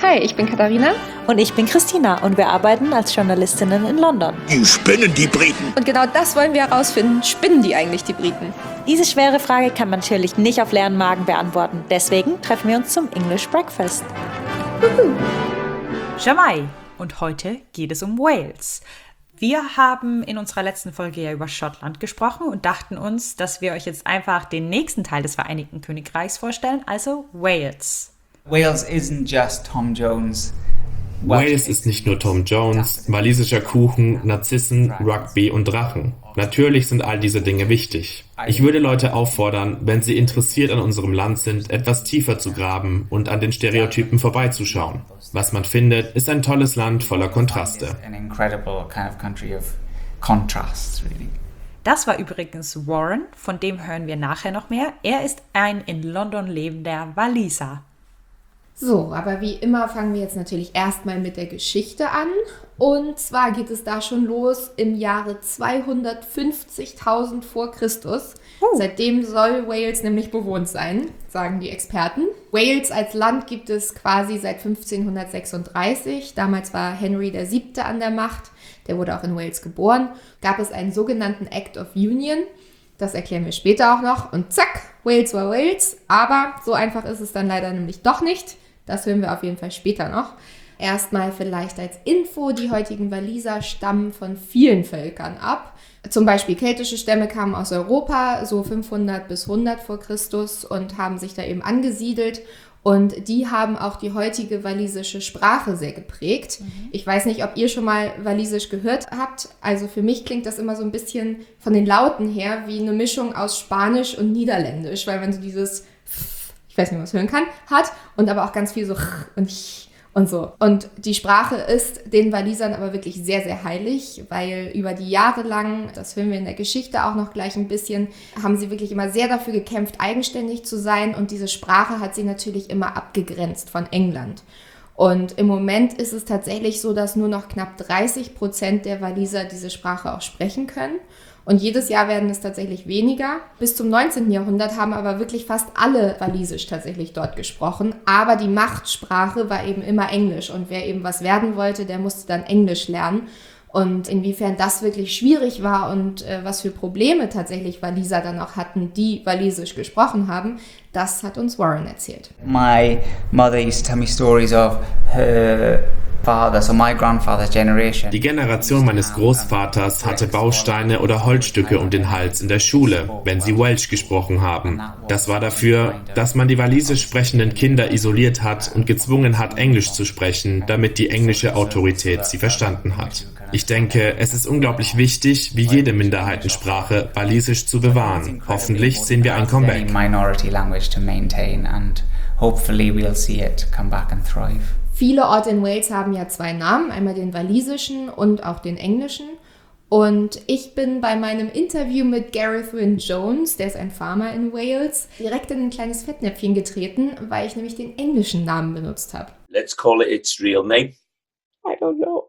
Hi, ich bin Katharina. Und ich bin Christina und wir arbeiten als Journalistinnen in London. Die spinnen, die Briten. Und genau das wollen wir herausfinden. Spinnen die eigentlich, die Briten? Diese schwere Frage kann man natürlich nicht auf leeren Magen beantworten. Deswegen treffen wir uns zum English Breakfast. Jamai. Und heute geht es um Wales. Wir haben in unserer letzten Folge ja über Schottland gesprochen und dachten uns, dass wir euch jetzt einfach den nächsten Teil des Vereinigten Königreichs vorstellen, also Wales. Wales isn't just Tom Jones. Wales ist nicht nur Tom Jones, walisischer Kuchen, Narzissen, Rugby und Drachen. Natürlich sind all diese Dinge wichtig. Ich würde Leute auffordern, wenn sie interessiert an unserem Land sind, etwas tiefer zu graben und an den Stereotypen vorbeizuschauen. Was man findet, ist ein tolles Land voller Kontraste. Das war übrigens Warren, von dem hören wir nachher noch mehr. Er ist ein in London lebender Waliser. So, aber wie immer fangen wir jetzt natürlich erstmal mit der Geschichte an. Und zwar geht es da schon los im Jahre 250.000 vor Christus. Seitdem soll Wales nämlich bewohnt sein, sagen die Experten. Wales als Land gibt es quasi seit 1536. Damals war Henry VII. An der Macht. Der wurde auch in Wales geboren. Gab es einen sogenannten Act of Union. Das erklären wir später auch noch. Und zack, Wales war Wales. Aber so einfach ist es dann leider nämlich doch nicht. Das hören wir auf jeden Fall später noch. Erstmal vielleicht als Info, die heutigen Waliser stammen von vielen Völkern ab. Zum Beispiel keltische Stämme kamen aus Europa, so 500 bis 100 vor Christus und haben sich da eben angesiedelt. Und die haben auch die heutige walisische Sprache sehr geprägt. Ich weiß nicht, ob ihr schon mal Walisisch gehört habt. Also für mich klingt das immer so ein bisschen von den Lauten her wie eine Mischung aus Spanisch und Niederländisch, weil man so dieses, ich weiß nicht, ob man es hören kann, hat und aber auch ganz viel so und so. Und die Sprache ist den Walisern aber wirklich sehr, sehr heilig, weil über die Jahre lang, das hören wir in der Geschichte auch noch gleich ein bisschen, haben sie wirklich immer sehr dafür gekämpft, eigenständig zu sein und diese Sprache hat sie natürlich immer abgegrenzt von England. Und im Moment ist es tatsächlich so, dass nur noch knapp 30% der Waliser diese Sprache auch sprechen können. Und jedes Jahr werden es tatsächlich weniger. Bis zum 19. Jahrhundert haben aber wirklich fast alle Walisisch tatsächlich dort gesprochen. Aber die Machtsprache war eben immer Englisch. Und wer eben was werden wollte, der musste dann Englisch lernen. Und inwiefern das wirklich schwierig war und was für Probleme tatsächlich Waliser dann auch hatten, die Walisisch gesprochen haben, das hat uns Warren erzählt. My mother used to tell me stories of her father, so my grandfather's generation. Die Generation meines Großvaters hatte Bausteine oder Holzstücke um den Hals in der Schule, wenn sie Welsh gesprochen haben. Das war dafür, dass man die walisisch sprechenden Kinder isoliert hat und gezwungen hat, Englisch zu sprechen, damit die englische Autorität sie verstanden hat. Ich denke, es ist unglaublich wichtig, wie jede Minderheitensprache, Walisisch zu bewahren. Hoffentlich sehen wir ein Comeback. Viele Orte in Wales haben ja zwei Namen, einmal den walisischen und auch den englischen. Und ich bin bei meinem Interview mit Gareth Wyn Jones, der ist ein Farmer in Wales, direkt in ein kleines Fettnäpfchen getreten, weil ich nämlich den englischen Namen benutzt habe. Let's call it its real name. I don't know.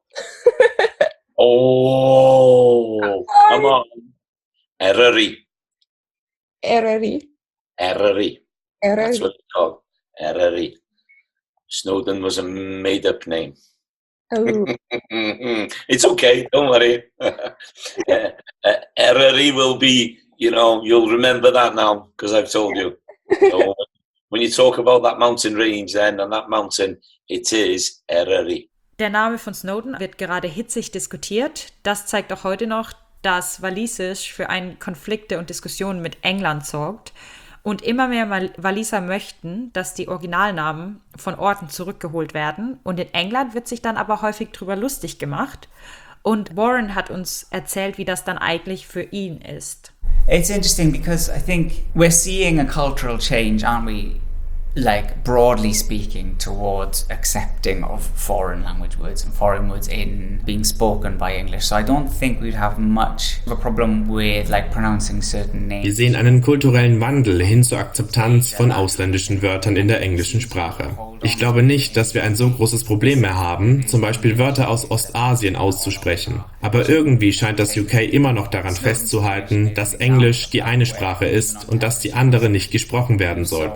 Oh, come on. Eryri. Eryri. Eryri. That's Eryri. what it's called. Eryri. Snowdon was a made-up name. Oh. It's okay, don't worry. Eryri will be, you'll remember that now, because I've told you. So when you talk about that mountain range then, and that mountain, it is Eryri. Der Name von Snowdon wird gerade hitzig diskutiert. Das zeigt auch heute noch, dass Walisisch für Konflikte und Diskussionen mit England sorgt. Und immer mehr Waliser möchten, dass die Originalnamen von Orten zurückgeholt werden. Und in England wird sich dann aber häufig drüber lustig gemacht. Und Warren hat uns erzählt, wie das dann eigentlich für ihn ist. It's interesting because I think we're seeing a cultural change, aren't we? Like broadly speaking, towards accepting of foreign language words and foreign words in being spoken by English. So I don't think we'd have much of a problem with like pronouncing certain names. Wir sehen einen kulturellen Wandel hin zur Akzeptanz von ausländischen Wörtern in der englischen Sprache. Ich glaube nicht, dass wir ein so großes Problem mehr haben, zum Beispiel Wörter aus Ostasien auszusprechen. Aber irgendwie scheint das UK immer noch daran festzuhalten, dass Englisch die eine Sprache ist und dass die andere nicht gesprochen werden sollten.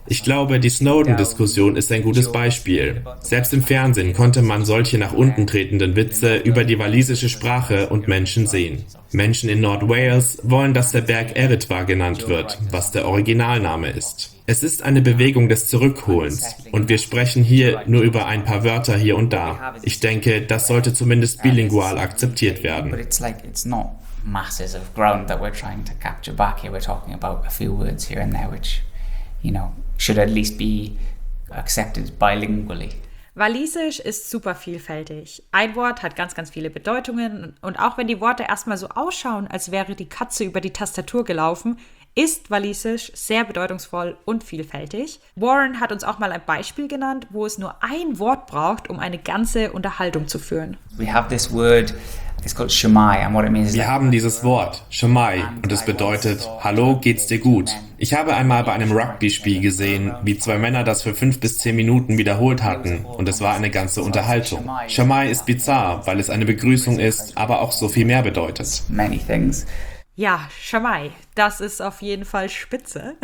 Ich glaube, die Snowden-Diskussion ist ein gutes Beispiel. Selbst im Fernsehen konnte man solche nach unten tretenden Witze über die walisische Sprache und Menschen sehen. Menschen in Nord-Wales wollen, dass der Berg Erythva genannt wird, was der Originalname ist. Es ist eine Bewegung des Zurückholens und wir sprechen hier nur über ein paar Wörter hier und da. Ich denke, das sollte zumindest bilingual akzeptiert werden. But it's not masses of ground that we're trying to capture back here. We're talking about a few words here and there which, should at least be accepted bilingually. Walisisch ist super vielfältig. Ein Wort hat ganz, ganz viele Bedeutungen und auch wenn die Worte erstmal so ausschauen, als wäre die Katze über die Tastatur gelaufen, ist Walisisch sehr bedeutungsvoll und vielfältig. Warren hat uns auch mal ein Beispiel genannt, wo es nur ein Wort braucht, um eine ganze Unterhaltung zu führen. We have this word, it's called Shemai, and what it means is Wir haben dieses Wort, Shemai, und es bedeutet, hallo, geht's dir gut? Ich habe einmal bei einem Rugby-Spiel gesehen, wie 2 Männer das für 5 bis 10 Minuten wiederholt hatten, und es war eine ganze Unterhaltung. Shemai ist bizarr, weil es eine Begrüßung ist, aber auch so viel mehr bedeutet. many things. Ja, Schamai, das ist auf jeden Fall spitze.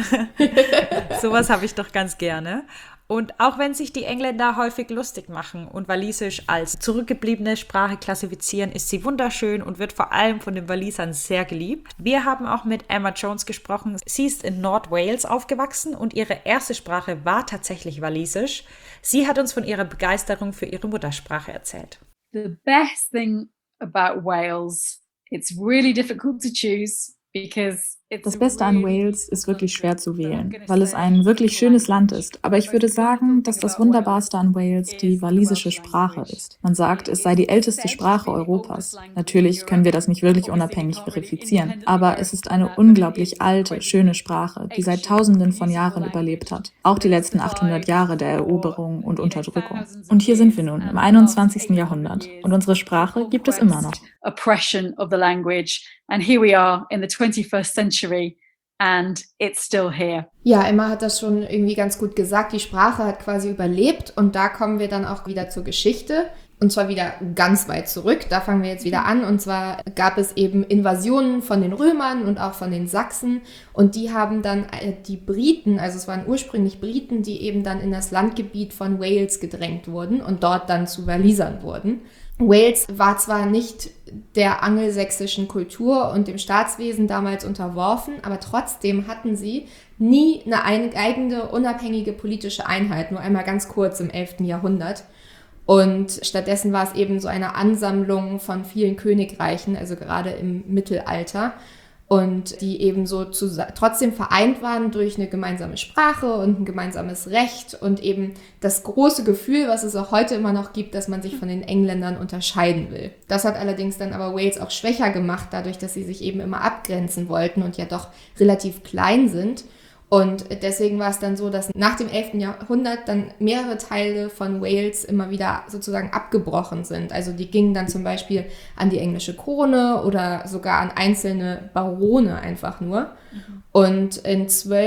Sowas habe ich doch ganz gerne. Und auch wenn sich die Engländer häufig lustig machen und Walisisch als zurückgebliebene Sprache klassifizieren, ist sie wunderschön und wird vor allem von den Walisern sehr geliebt. Wir haben auch mit Emma Jones gesprochen. Sie ist in Nord-Wales aufgewachsen und ihre erste Sprache war tatsächlich Walisisch. Sie hat uns von ihrer Begeisterung für ihre Muttersprache erzählt. The best thing about Wales, it's really difficult to choose because Das Beste an Wales ist wirklich schwer zu wählen, weil es ein wirklich schönes Land ist. Aber ich würde sagen, dass das Wunderbarste an Wales die walisische Sprache ist. Man sagt, es sei die älteste Sprache Europas. Natürlich können wir das nicht wirklich unabhängig verifizieren, aber es ist eine unglaublich alte, schöne Sprache, die seit Tausenden von Jahren überlebt hat. Auch die letzten 800 Jahre der Eroberung und Unterdrückung. Und hier sind wir nun, im 21. Jahrhundert. Und unsere Sprache gibt es immer noch. Oppression of the language, and here we are in the 21st century and it's still here. Ja, Emma hat das schon irgendwie ganz gut gesagt. Die Sprache hat quasi überlebt und da kommen wir dann auch wieder zur Geschichte. Und zwar wieder ganz weit zurück. Da fangen wir jetzt wieder an. Und zwar gab es eben Invasionen von den Römern und auch von den Sachsen. Und die haben dann die Briten, also es waren ursprünglich Briten, die eben dann in das Landgebiet von Wales gedrängt wurden und dort dann zu Walisern wurden. Wales war zwar nicht der angelsächsischen Kultur und dem Staatswesen damals unterworfen, aber trotzdem hatten sie nie eine eigene, unabhängige politische Einheit, nur einmal ganz kurz im 11. Jahrhundert. Und stattdessen war es eben so eine Ansammlung von vielen Königreichen, also gerade im Mittelalter, und die eben so trotzdem vereint waren durch eine gemeinsame Sprache und ein gemeinsames Recht und eben das große Gefühl, was es auch heute immer noch gibt, dass man sich von den Engländern unterscheiden will. Das hat allerdings dann aber Wales auch schwächer gemacht, dadurch, dass sie sich eben immer abgrenzen wollten und ja doch relativ klein sind. Und deswegen war es dann so, dass nach dem 11. Jahrhundert dann mehrere Teile von Wales immer wieder sozusagen abgebrochen sind. Also die gingen dann zum Beispiel an die englische Krone oder sogar an einzelne Barone einfach nur. Und in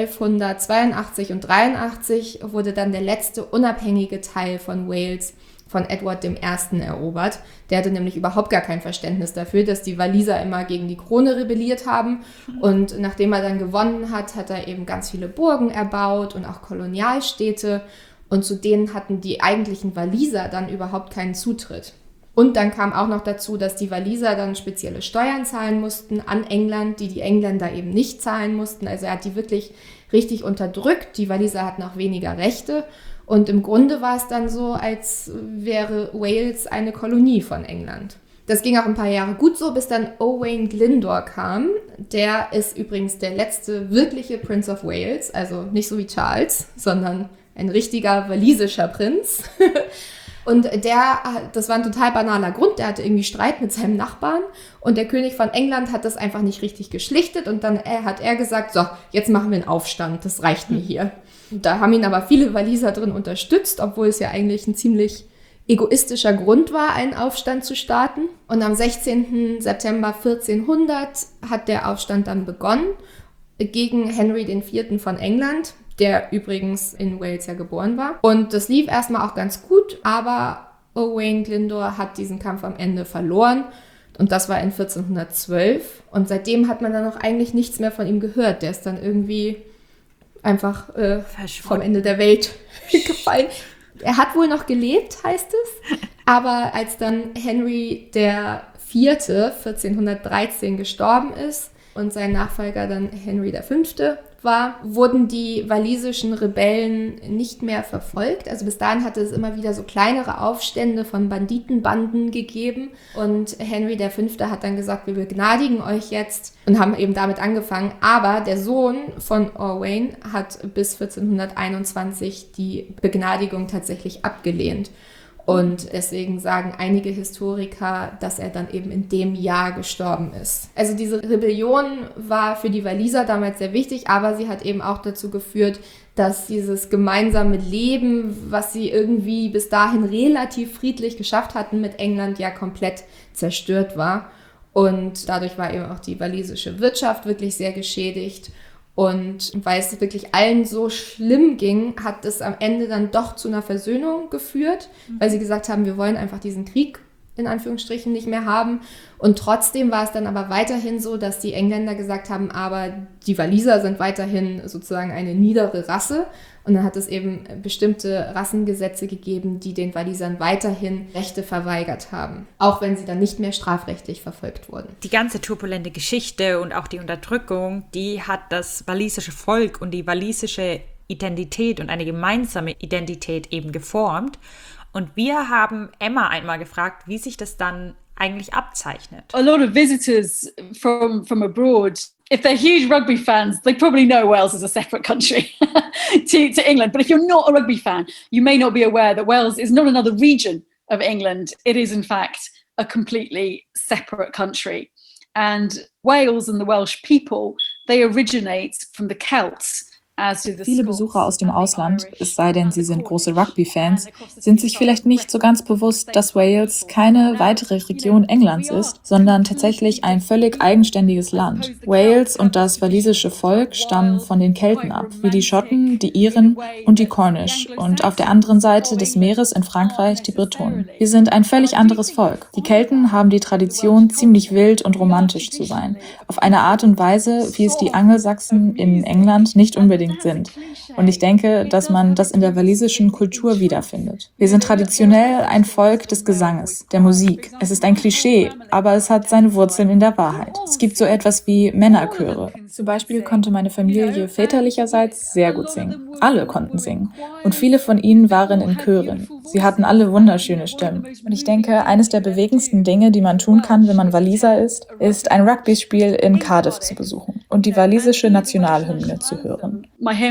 1282 und 83 wurde dann der letzte unabhängige Teil von Wales von Edward I. erobert. Der hatte nämlich überhaupt gar kein Verständnis dafür, dass die Waliser immer gegen die Krone rebelliert haben. Und nachdem er dann gewonnen hat, hat er eben ganz viele Burgen erbaut und auch Kolonialstädte. Und zu denen hatten die eigentlichen Waliser dann überhaupt keinen Zutritt. Und dann kam auch noch dazu, dass die Waliser dann spezielle Steuern zahlen mussten an England, die Engländer eben nicht zahlen mussten. Also er hat die wirklich richtig unterdrückt. Die Waliser hatten auch weniger Rechte. Und im Grunde war es dann so, als wäre Wales eine Kolonie von England. Das ging auch ein paar Jahre gut so, bis dann Owain Glyndwr kam. Der ist übrigens der letzte wirkliche Prince of Wales, also nicht so wie Charles, sondern ein richtiger walisischer Prinz. Und das war ein total banaler Grund, der hatte irgendwie Streit mit seinem Nachbarn und der König von England hat das einfach nicht richtig geschlichtet und dann hat er gesagt, so, jetzt machen wir einen Aufstand, das reicht mir hier. Da haben ihn aber viele Waliser drin unterstützt, obwohl es ja eigentlich ein ziemlich egoistischer Grund war, einen Aufstand zu starten. Und am 16. September 1400 hat der Aufstand dann begonnen gegen Henry IV. Von England, der übrigens in Wales ja geboren war. Und das lief erstmal auch ganz gut, aber Owain Glyndwr hat diesen Kampf am Ende verloren. Und das war in 1412. Und seitdem hat man dann auch eigentlich nichts mehr von ihm gehört. Der ist dann irgendwie einfach vom Ende der Welt gefallen. Er hat wohl noch gelebt, heißt es, aber als dann Henry der IV. 1413 gestorben ist und sein Nachfolger dann Henry V. war, wurden die walisischen Rebellen nicht mehr verfolgt. Also bis dahin hatte es immer wieder so kleinere Aufstände von Banditenbanden gegeben. Und Henry V. hat dann gesagt, wir begnadigen euch jetzt und haben eben damit angefangen. Aber der Sohn von Owain hat bis 1421 die Begnadigung tatsächlich abgelehnt. Und deswegen sagen einige Historiker, dass er dann eben in dem Jahr gestorben ist. Also diese Rebellion war für die Waliser damals sehr wichtig, aber sie hat eben auch dazu geführt, dass dieses gemeinsame Leben, was sie irgendwie bis dahin relativ friedlich geschafft hatten mit England, ja komplett zerstört war. Und dadurch war eben auch die walisische Wirtschaft wirklich sehr geschädigt. Und weil es wirklich allen so schlimm ging, hat es am Ende dann doch zu einer Versöhnung geführt, weil sie gesagt haben, wir wollen einfach diesen Krieg in Anführungsstrichen nicht mehr haben. Und trotzdem war es dann aber weiterhin so, dass die Engländer gesagt haben, aber die Waliser sind weiterhin sozusagen eine niedere Rasse. Und dann hat es eben bestimmte Rassengesetze gegeben, die den Walisern weiterhin Rechte verweigert haben, auch wenn sie dann nicht mehr strafrechtlich verfolgt wurden. Die ganze turbulente Geschichte und auch die Unterdrückung, die hat das walisische Volk und die walisische Identität und eine gemeinsame Identität eben geformt. Und wir haben Emma einmal gefragt, wie sich das dann eigentlich abzeichnet. A lot of visitors from abroad, if they're huge rugby fans, they probably know Wales is a separate country to England. But if you're not a rugby fan, you may not be aware that Wales is not another region of England. It is, in fact, a completely separate country. And Wales and the Welsh people, they originate from the Celts. Viele Besucher aus dem Ausland, es sei denn, sie sind große Rugby-Fans, sind sich vielleicht nicht so ganz bewusst, dass Wales keine weitere Region Englands ist, sondern tatsächlich ein völlig eigenständiges Land. Wales und das walisische Volk stammen von den Kelten ab, wie die Schotten, die Iren und die Cornish und auf der anderen Seite des Meeres in Frankreich die Bretonen. Wir sind ein völlig anderes Volk. Die Kelten haben die Tradition, ziemlich wild und romantisch zu sein, auf eine Art und Weise, wie es die Angelsachsen in England nicht unbedingt sind. Und ich denke, dass man das in der walisischen Kultur wiederfindet. Wir sind traditionell ein Volk des Gesanges, der Musik. Es ist ein Klischee, aber es hat seine Wurzeln in der Wahrheit. Es gibt so etwas wie Männerchöre. Zum Beispiel konnte meine Familie väterlicherseits sehr gut singen. Alle konnten singen. Und viele von ihnen waren in Chören. Sie hatten alle wunderschöne Stimmen. Und ich denke, eines der bewegendsten Dinge, die man tun kann, wenn man Waliser ist ein Rugby-Spiel in Cardiff zu besuchen und die walisische Nationalhymne zu hören.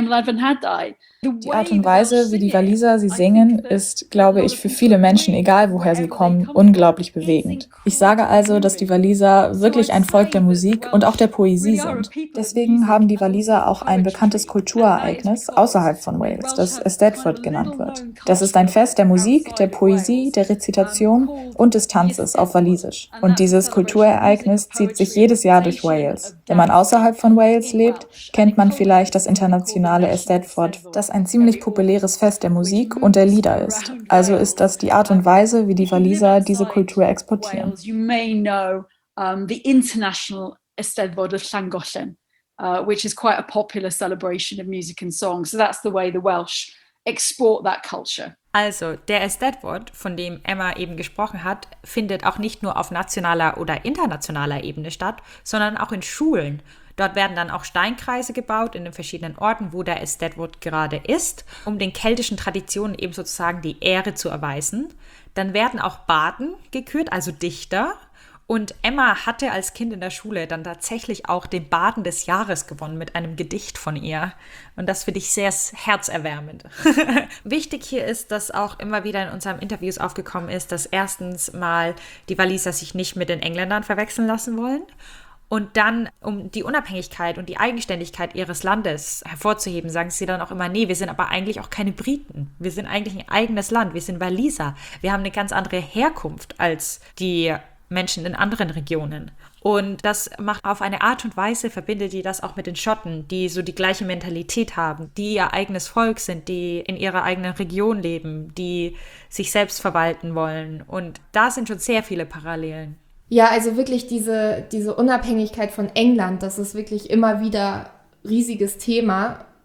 Die Art und Weise, wie die Waliser sie singen, ist, glaube ich, für viele Menschen, egal woher sie kommen, unglaublich bewegend. Ich sage also, dass die Waliser wirklich ein Volk der Musik und auch der Poesie sind. Deswegen haben die Waliser auch ein bekanntes Kulturereignis außerhalb von Wales, das Eisteddfod genannt wird. Das ist ein Fest der Musik, der Poesie, der Rezitation und des Tanzes auf Walisisch. Und dieses Kulturereignis zieht sich jedes Jahr durch Wales. Wenn man außerhalb von Wales lebt, kennt man vielleicht das internationale Eisteddfod, das ein ziemlich populäres Fest der Musik und der Lieder ist. Also ist das die Art und Weise, wie die Waliser diese Kultur exportieren. You may know the international Eisteddfod of Llangollen, which is quite a popular celebration of music and song. So that's the way the Welsh export that culture. Also, der Eisteddfod, von dem Emma eben gesprochen hat, findet auch nicht nur auf nationaler oder internationaler Ebene statt, sondern auch in Schulen. Dort werden dann auch Steinkreise gebaut in den verschiedenen Orten, wo der Eisteddfod gerade ist, um den keltischen Traditionen eben sozusagen die Ehre zu erweisen. Dann werden auch Barden gekürt, also Dichter. Und Emma hatte als Kind in der Schule dann tatsächlich auch den Barden des Jahres gewonnen mit einem Gedicht von ihr. Und das finde ich sehr herzerwärmend. Wichtig hier ist, dass auch immer wieder in unseren Interviews aufgekommen ist, dass erstens mal die Waliser sich nicht mit den Engländern verwechseln lassen wollen. Und dann, um die Unabhängigkeit und die Eigenständigkeit ihres Landes hervorzuheben, sagen sie dann auch immer, nee, wir sind aber eigentlich auch keine Briten. Wir sind eigentlich ein eigenes Land. Wir sind Waliser. Wir haben eine ganz andere Herkunft als die Menschen in anderen Regionen. Und das macht auf eine Art und Weise, verbindet die das auch mit den Schotten, die so die gleiche Mentalität haben, die ihr eigenes Volk sind, die in ihrer eigenen Region leben, die sich selbst verwalten wollen. Und da sind schon sehr viele Parallelen. Ja, also wirklich diese Unabhängigkeit von England, das ist wirklich immer wieder riesiges Thema.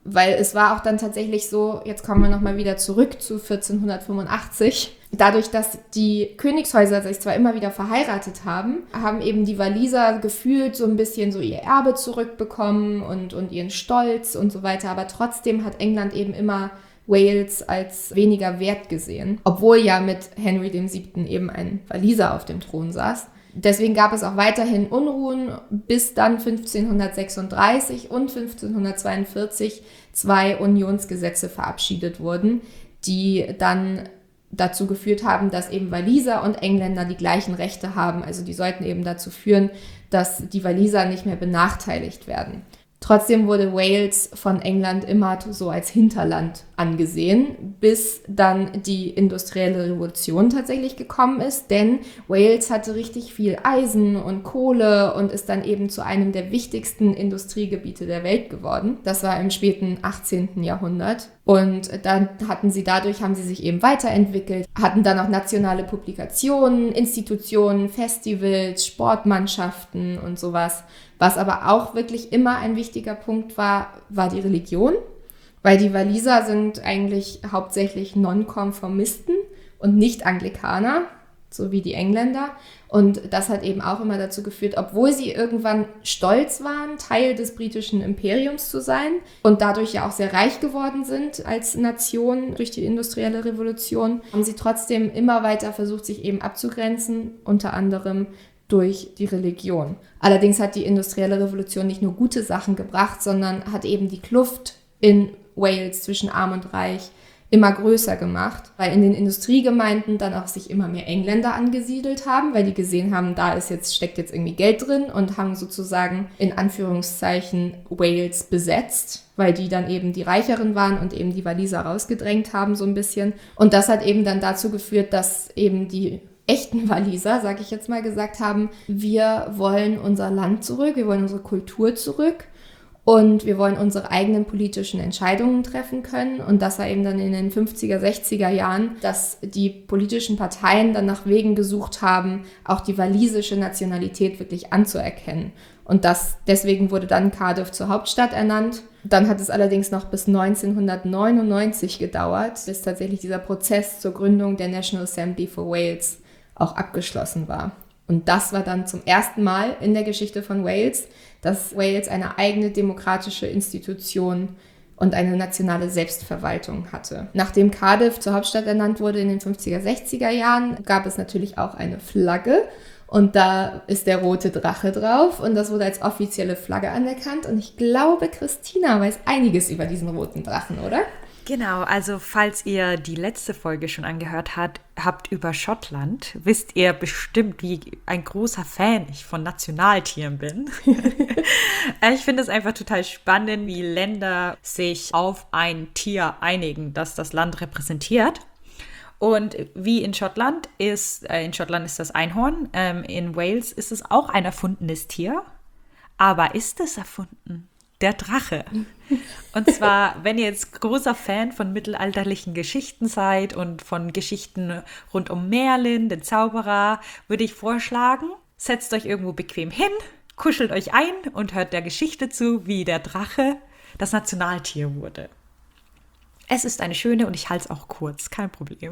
Weil es war auch dann tatsächlich so, jetzt kommen wir nochmal wieder zurück zu 1485. Dadurch, dass die Königshäuser sich zwar immer wieder verheiratet haben, haben eben die Waliser gefühlt so ein bisschen so ihr Erbe zurückbekommen und ihren Stolz und so weiter. Aber trotzdem hat England eben immer Wales als weniger wert gesehen. Obwohl ja mit Henry VII. Eben ein Waliser auf dem Thron saß. Deswegen gab es auch weiterhin Unruhen, bis dann 1536 und 1542 2 Unionsgesetze verabschiedet wurden, die dann dazu geführt haben, dass eben Waliser und Engländer die gleichen Rechte haben. Also die sollten eben dazu führen, dass die Waliser nicht mehr benachteiligt werden. Trotzdem wurde Wales von England immer so als Hinterland angesehen, bis dann die industrielle Revolution tatsächlich gekommen ist, denn Wales hatte richtig viel Eisen und Kohle und ist dann eben zu einem der wichtigsten Industriegebiete der Welt geworden. Das war im späten 18. Jahrhundert. Und dann haben sie sich eben weiterentwickelt, hatten dann auch nationale Publikationen, Institutionen, Festivals, Sportmannschaften und sowas. Was aber auch wirklich immer ein wichtiger Punkt war die Religion, weil die Waliser sind eigentlich hauptsächlich Nonkonformisten und nicht Anglikaner, so wie die Engländer. Und das hat eben auch immer dazu geführt, obwohl sie irgendwann stolz waren, Teil des britischen Imperiums zu sein und dadurch ja auch sehr reich geworden sind als Nation durch die industrielle Revolution, haben sie trotzdem immer weiter versucht, sich eben abzugrenzen, unter anderem durch die Religion. Allerdings hat die industrielle Revolution nicht nur gute Sachen gebracht, sondern hat eben die Kluft in Wales zwischen Arm und Reich immer größer gemacht, weil in den Industriegemeinden dann auch sich immer mehr Engländer angesiedelt haben, weil die gesehen haben, steckt jetzt irgendwie Geld drin und haben sozusagen in Anführungszeichen Wales besetzt, weil die dann eben die Reicheren waren und eben die Waliser rausgedrängt haben so ein bisschen. Und das hat eben dann dazu geführt, dass eben die echten Waliser, sage ich jetzt mal, gesagt haben, wir wollen unser Land zurück, wir wollen unsere Kultur zurück und wir wollen unsere eigenen politischen Entscheidungen treffen können. Und das war eben dann in den 50er, 60er Jahren, dass die politischen Parteien dann nach Wegen gesucht haben, auch die walisische Nationalität wirklich anzuerkennen. Und deswegen wurde dann Cardiff zur Hauptstadt ernannt. Dann hat es allerdings noch bis 1999 gedauert, bis tatsächlich dieser Prozess zur Gründung der National Assembly for Wales auch abgeschlossen war. Und das war dann zum ersten Mal in der Geschichte von Wales, dass Wales eine eigene demokratische Institution und eine nationale Selbstverwaltung hatte. Nachdem Cardiff zur Hauptstadt ernannt wurde in den 50er, 60er Jahren, gab es natürlich auch eine Flagge und da ist der rote Drache drauf und das wurde als offizielle Flagge anerkannt und ich glaube, Christina weiß einiges über diesen roten Drachen, oder? Genau, also falls ihr die letzte Folge schon angehört habt über Schottland, wisst ihr bestimmt, wie ein großer Fan ich von Nationaltieren bin. Ich finde es einfach total spannend, wie Länder sich auf ein Tier einigen, das das Land repräsentiert. Und wie in Schottland ist das Einhorn, in Wales ist es auch ein erfundenes Tier. Aber ist es erfunden? Der Drache. Und zwar, wenn ihr jetzt großer Fan von mittelalterlichen Geschichten seid und von Geschichten rund um Merlin, den Zauberer, würde ich vorschlagen, setzt euch irgendwo bequem hin, kuschelt euch ein und hört der Geschichte zu, wie der Drache das Nationaltier wurde. Es ist eine schöne und ich halte es auch kurz, kein Problem.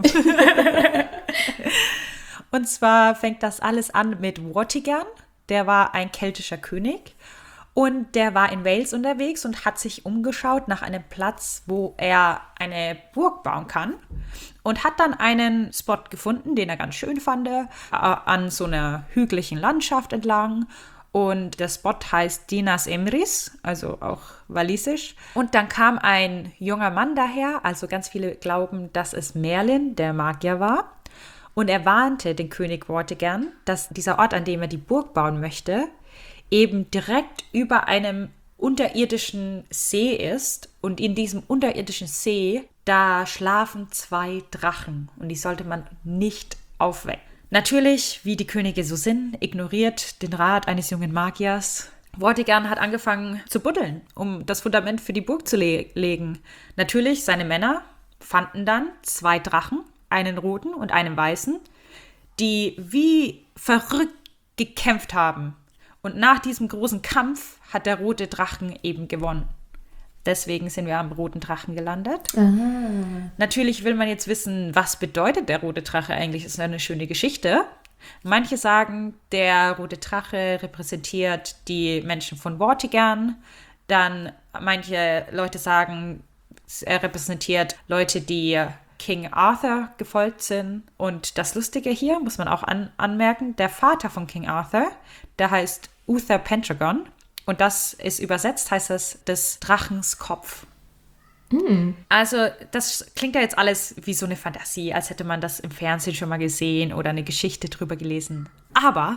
Und zwar fängt das alles an mit Vortigern, der war ein keltischer König. Und der war in Wales unterwegs und hat sich umgeschaut nach einem Platz, wo er eine Burg bauen kann. Und hat dann einen Spot gefunden, den er ganz schön fand, an so einer hügeligen Landschaft entlang. Und der Spot heißt Dinas Emrys, also auch walisisch. Und dann kam ein junger Mann daher, also ganz viele glauben, dass es Merlin, der Magier war. Und er warnte den König Vortigern, dass dieser Ort, an dem er die Burg bauen möchte, eben direkt über einem unterirdischen See ist und in diesem unterirdischen See, da schlafen 2 Drachen und die sollte man nicht aufwecken. Natürlich, wie die Könige so sind, ignoriert den Rat eines jungen Magiers. Vortigern hat angefangen zu buddeln, um das Fundament für die Burg zu legen. Natürlich, seine Männer fanden dann 2 Drachen, einen roten und einen weißen, die wie verrückt gekämpft haben. Und nach diesem großen Kampf hat der rote Drachen eben gewonnen. Deswegen sind wir am roten Drachen gelandet. Ah. Natürlich will man jetzt wissen, was bedeutet der rote Drache eigentlich? Das ist eine schöne Geschichte. Manche sagen, der rote Drache repräsentiert die Menschen von Vortigern. Dann manche Leute sagen, er repräsentiert Leute, die King Arthur gefolgt sind. Und das Lustige hier, muss man auch anmerken, der Vater von King Arthur, der heißt Uther Pendragon. Und das ist übersetzt, heißt das des Drachens Kopf. Also das klingt ja jetzt alles wie so eine Fantasie, als hätte man das im Fernsehen schon mal gesehen oder eine Geschichte drüber gelesen. Aber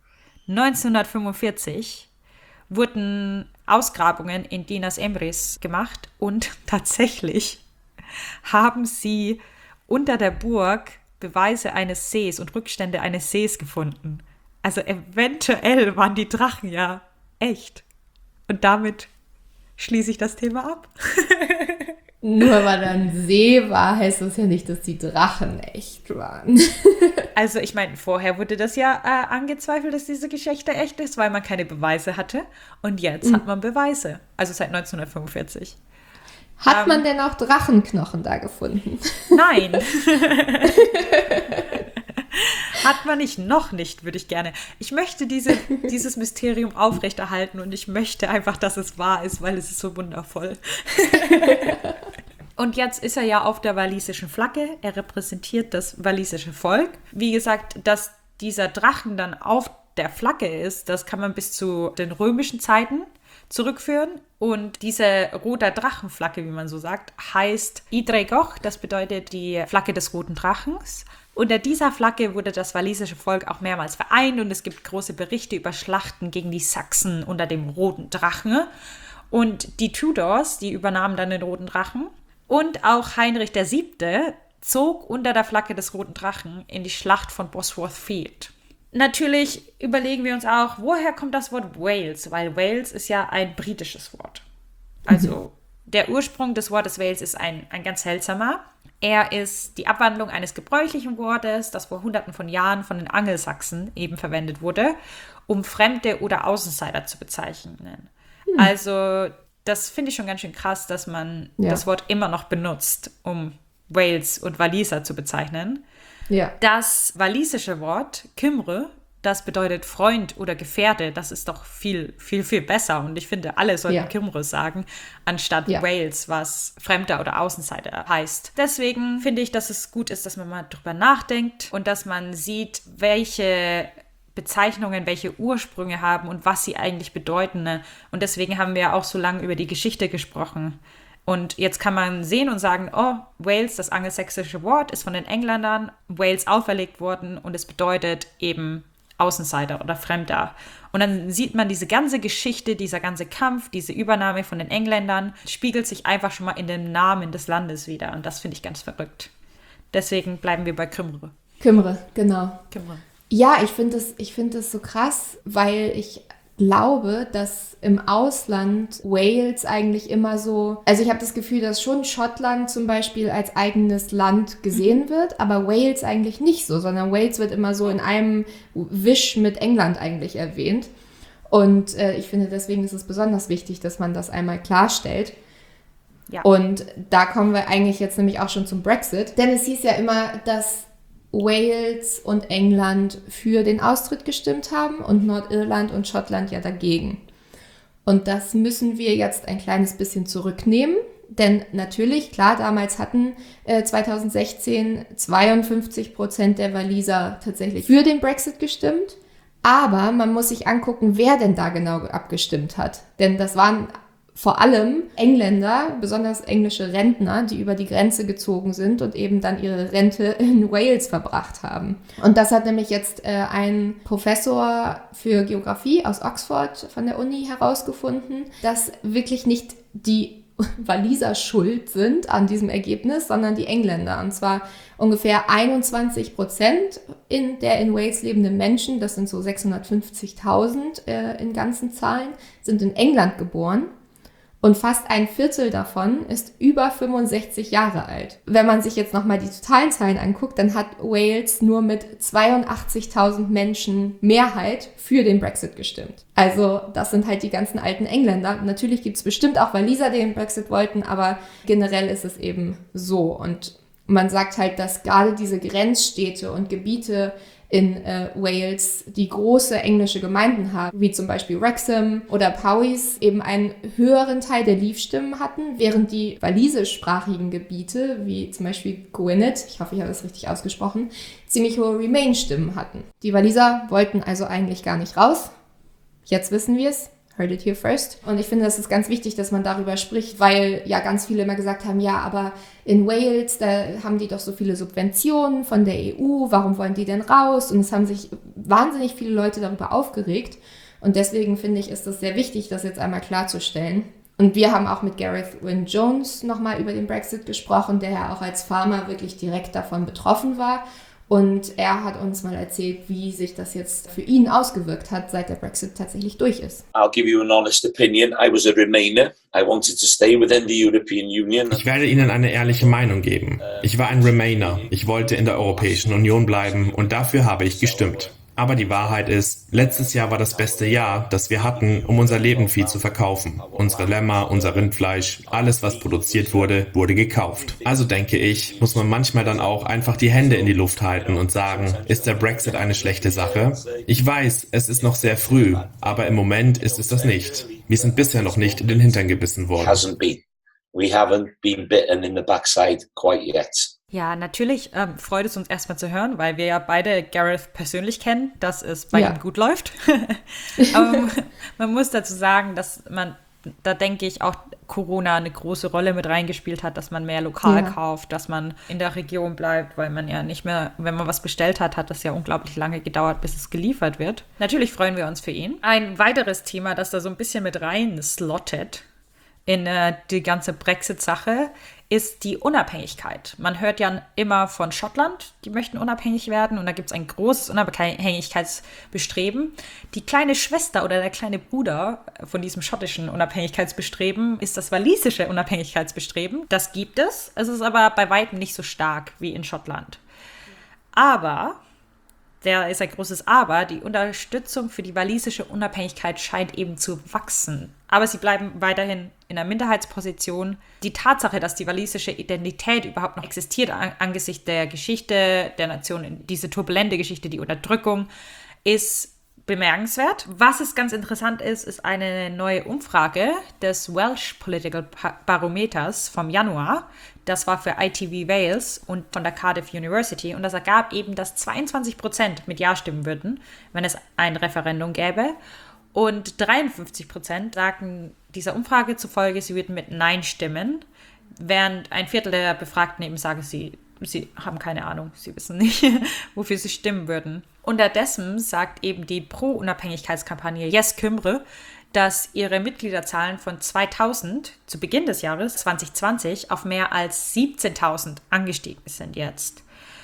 1945 wurden Ausgrabungen in Dinas Emrys gemacht und tatsächlich haben sie unter der Burg Beweise eines Sees und Rückstände eines Sees gefunden. Also eventuell waren die Drachen ja echt. Und damit schließe ich das Thema ab. Nur weil da ein See war, heißt das ja nicht, dass die Drachen echt waren. Also ich meine, vorher wurde das ja angezweifelt, dass diese Geschichte echt ist, weil man keine Beweise hatte. Und jetzt hat man Beweise. Also seit 1945. Hat man denn auch Drachenknochen da gefunden? Nein. Hat man nicht, noch nicht, würde ich gerne. Ich möchte dieses Mysterium aufrechterhalten und ich möchte einfach, dass es wahr ist, weil es ist so wundervoll. Und jetzt ist er ja auf der walisischen Flagge. Er repräsentiert das walisische Volk. Wie gesagt, dass dieser Drachen dann auf der Flagge ist, das kann man bis zu den römischen Zeiten zurückführen. Und diese rote Drachenflagge, wie man so sagt, heißt Idregoch. Das bedeutet die Flagge des roten Drachens. Unter dieser Flagge wurde das walisische Volk auch mehrmals vereint und es gibt große Berichte über Schlachten gegen die Sachsen unter dem roten Drachen. Und die Tudors, die übernahmen dann den roten Drachen. Und auch Heinrich VII. Zog unter der Flagge des roten Drachen in die Schlacht von Bosworth Field. Natürlich überlegen wir uns auch, woher kommt das Wort Wales? Weil Wales ist ja ein britisches Wort. Also der Ursprung des Wortes Wales ist ein ganz seltsamer. Er ist die Abwandlung eines gebräuchlichen Wortes, das vor Hunderten von Jahren von den Angelsachsen eben verwendet wurde, um Fremde oder Außenseiter zu bezeichnen. Also das finde ich schon ganz schön krass, dass man das Wort immer noch benutzt, um Wales und Waliser zu bezeichnen. Ja. Das walisische Wort Cymru, das bedeutet Freund oder Gefährte, das ist doch viel, viel, viel besser. Und ich finde, alle sollten Cymru sagen, anstatt Wales, was Fremder oder Außenseiter heißt. Deswegen finde ich, dass es gut ist, dass man mal drüber nachdenkt und dass man sieht, welche Bezeichnungen, welche Ursprünge haben und was sie eigentlich bedeuten. Und deswegen haben wir ja auch so lange über die Geschichte gesprochen. Und jetzt kann man sehen und sagen, oh, Wales, das angelsächsische Wort, ist von den Engländern Wales auferlegt worden und es bedeutet eben Außenseiter oder Fremder. Und dann sieht man diese ganze Geschichte, dieser ganze Kampf, diese Übernahme von den Engländern, spiegelt sich einfach schon mal in dem Namen des Landes wieder. Und das finde ich ganz verrückt. Deswegen bleiben wir bei Cymru. Cymru, genau. Cymru. Ja, ich finde das so krass, weil ich glaube, dass im Ausland Wales eigentlich immer so, also ich habe das Gefühl, dass schon Schottland zum Beispiel als eigenes Land gesehen wird, aber Wales eigentlich nicht so, sondern Wales wird immer so in einem Wisch mit England eigentlich erwähnt. Und ich finde, deswegen ist es besonders wichtig, dass man das einmal klarstellt. Ja. Und da kommen wir eigentlich jetzt nämlich auch schon zum Brexit, denn es hieß ja immer, dass Wales und England für den Austritt gestimmt haben und Nordirland und Schottland ja dagegen. Und das müssen wir jetzt ein kleines bisschen zurücknehmen, denn natürlich, klar, damals hatten 2016 52% der Waliser tatsächlich für den Brexit gestimmt, aber man muss sich angucken, wer denn da genau abgestimmt hat, denn das waren vor allem Engländer, besonders englische Rentner, die über die Grenze gezogen sind und eben dann ihre Rente in Wales verbracht haben. Und das hat nämlich jetzt ein Professor für Geografie aus Oxford von der Uni herausgefunden, dass wirklich nicht die Waliser schuld sind an diesem Ergebnis, sondern die Engländer. Und zwar ungefähr 21% der in Wales lebenden Menschen, das sind so 650.000 in ganzen Zahlen, sind in England geboren. Und fast ein Viertel davon ist über 65 Jahre alt. Wenn man sich jetzt nochmal die totalen Zahlen anguckt, dann hat Wales nur mit 82.000 Menschen Mehrheit für den Brexit gestimmt. Also das sind halt die ganzen alten Engländer. Natürlich gibt es bestimmt auch Waliser, die den Brexit wollten, aber generell ist es eben so. Und man sagt halt, dass gerade diese Grenzstädte und Gebiete in Wales, die große englische Gemeinden haben, wie zum Beispiel Wrexham oder Powys, eben einen höheren Teil der Leave-Stimmen hatten, während die walisischsprachigen Gebiete, wie zum Beispiel Gwynedd, ich hoffe, ich habe das richtig ausgesprochen, ziemlich hohe Remain-Stimmen hatten. Die Waliser wollten also eigentlich gar nicht raus. Jetzt wissen wir es. Heard it here first. Und ich finde, das ist ganz wichtig, dass man darüber spricht, weil ja ganz viele immer gesagt haben, ja, aber in Wales, da haben die doch so viele Subventionen von der EU, warum wollen die denn raus? Und es haben sich wahnsinnig viele Leute darüber aufgeregt. Und deswegen finde ich, ist es sehr wichtig, das jetzt einmal klarzustellen. Und wir haben auch mit Gareth Wyn-Jones nochmal über den Brexit gesprochen, der ja auch als Farmer wirklich direkt davon betroffen war. Und er hat uns mal erzählt, wie sich das jetzt für ihn ausgewirkt hat, seit der Brexit tatsächlich durch ist. I'll give you an honest opinion. I was a Remainer. I wanted to stay within the European Union. Ich werde Ihnen eine ehrliche Meinung geben. Ich war ein Remainer. Ich wollte in der Europäischen Union bleiben und dafür habe ich gestimmt. Aber die Wahrheit ist, letztes Jahr war das beste Jahr, das wir hatten, um unser Lebenvieh zu verkaufen. Unsere Lämmer, unser Rindfleisch, alles, was produziert wurde, wurde gekauft. Also denke ich, muss man manchmal dann auch einfach die Hände in die Luft halten und sagen, ist der Brexit eine schlechte Sache? Ich weiß, es ist noch sehr früh, aber im Moment ist es das nicht. Wir sind bisher noch nicht in den Hintern gebissen worden. We haven't been bitten in the backside quite yet. Ja, natürlich freut es uns erstmal zu hören, weil wir ja beide Gareth persönlich kennen, dass es bei ihm gut läuft. Aber man muss dazu sagen, dass da denke ich auch Corona eine große Rolle mit reingespielt hat, dass man mehr lokal kauft, dass man in der Region bleibt, weil man ja nicht mehr, wenn man was bestellt hat, hat das ja unglaublich lange gedauert, bis es geliefert wird. Natürlich freuen wir uns für ihn. Ein weiteres Thema, das da so ein bisschen mit rein slottet in die ganze Brexit-Sache, ist die Unabhängigkeit. Man hört ja immer von Schottland, die möchten unabhängig werden und da gibt es ein großes Unabhängigkeitsbestreben. Die kleine Schwester oder der kleine Bruder von diesem schottischen Unabhängigkeitsbestreben ist das walisische Unabhängigkeitsbestreben. Das gibt es, es ist aber bei weitem nicht so stark wie in Schottland. Aber, der ist ein großes Aber, die Unterstützung für die walisische Unabhängigkeit scheint eben zu wachsen. Aber sie bleiben weiterhin in einer Minderheitsposition. Die Tatsache, dass die walisische Identität überhaupt noch existiert angesichts der Geschichte der Nation, diese turbulente Geschichte, die Unterdrückung, ist bemerkenswert. Was es ganz interessant ist eine neue Umfrage des Welsh Political Barometers vom Januar. Das war für ITV Wales und von der Cardiff University. Und das ergab eben, dass 22% mit Ja stimmen würden, wenn es ein Referendum gäbe. Und 53% sagten dieser Umfrage zufolge, sie würden mit Nein stimmen, während ein Viertel der Befragten eben sagen, sie haben keine Ahnung, sie wissen nicht, wofür sie stimmen würden. Unterdessen sagt eben die Pro-Unabhängigkeitskampagne Yes Cymru, dass ihre Mitgliederzahlen von 2000 zu Beginn des Jahres 2020 auf mehr als 17.000 angestiegen sind jetzt.